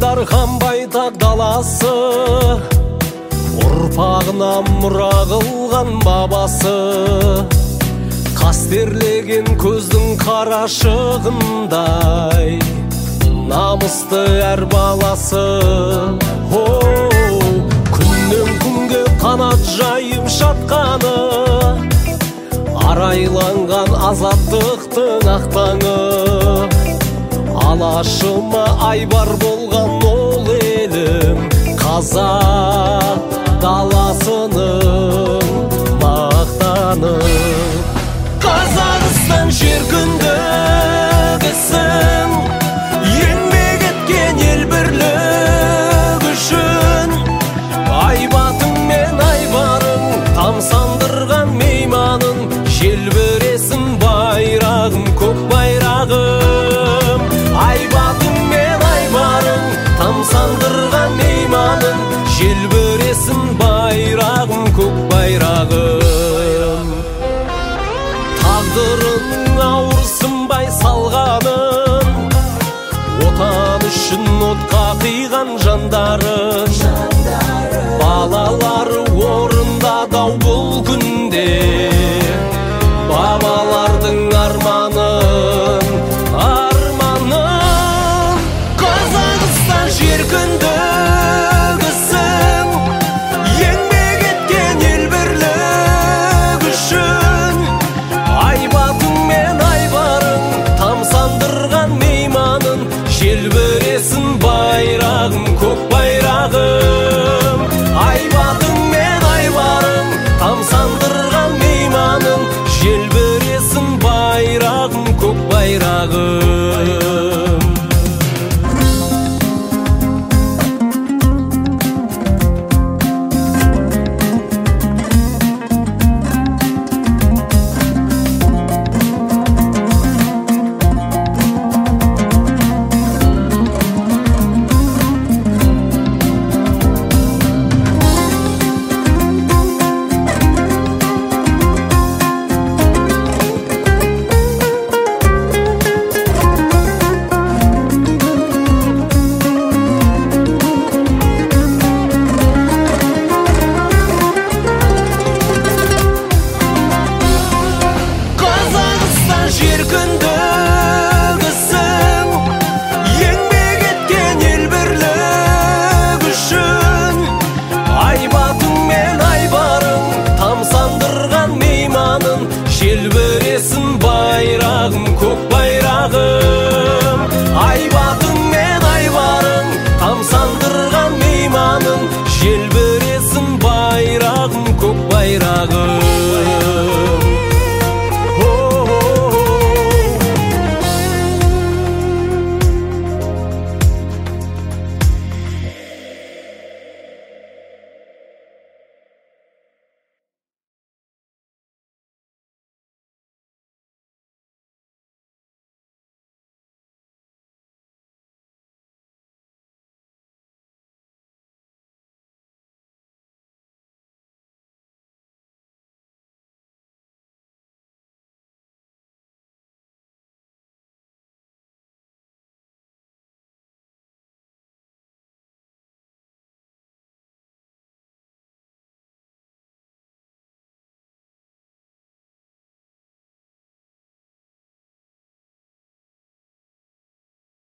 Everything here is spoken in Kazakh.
дархан байтақ даласы, ұрпағына мұра қылған бабасы, қастерлеген көздің қарашығындай намысты әр баласы. Күннен күнге қанат жайып жатқаны, арайланған азаттықтың ақтаңы, алашыма айбар болған ол елім, қазақ даласының мақтаны. Қазақстан жер күндігісің, еңбек еткен ел бірлік үшін, айбатың мен айбарың тамсандырған мейманың, желбіресің байрағым, көк байрағым. Айбатың мен айбарың тамсандырған мейманың, желбіресің байрағым, көк байрағым. Тағдырың ауырсынбай салғанын, отан үшін отқа қиған жандарың,